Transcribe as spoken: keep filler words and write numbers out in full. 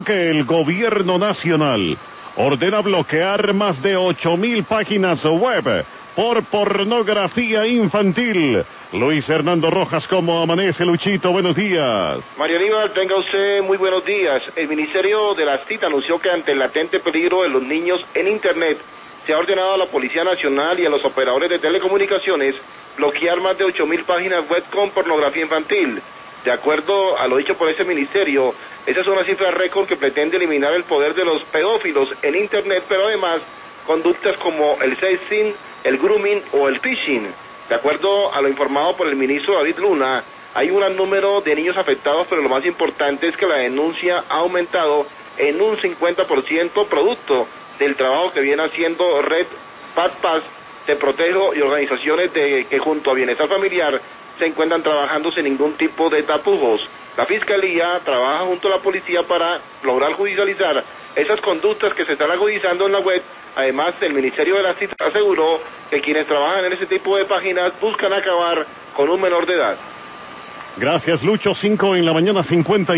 que el gobierno nacional ordena bloquear más de ocho mil páginas web por pornografía infantil. Luis Hernando Rojas, ¿cómo amanece, Luchito? Buenos días. Mario Aníbal, tenga usted muy buenos días. El Ministerio de la S T I T anunció que ante el latente peligro de los niños en Internet, se ha ordenado a la Policía Nacional y a los operadores de telecomunicaciones bloquear más de ocho mil páginas web con pornografía infantil. De acuerdo a lo dicho por ese ministerio, esa es una cifra récord que pretende eliminar el poder de los pedófilos en Internet, pero además conductas como el sexting, el grooming o el phishing. De acuerdo a lo informado por el ministro David Luna, hay un gran número de niños afectados, pero lo más importante es que la denuncia ha aumentado en un cincuenta por ciento producto del trabajo que viene haciendo Red Paz Paz, Te Protejo y organizaciones de, que junto a Bienestar Familiar se encuentran trabajando sin ningún tipo de tapujos. La Fiscalía trabaja junto a la policía para lograr judicializar esas conductas que se están agudizando en la web. Además, el Ministerio de la S T I T aseguró que quienes trabajan en ese tipo de páginas buscan acabar con un menor de edad. Gracias, Lucho. Cinco en la mañana, cincuenta.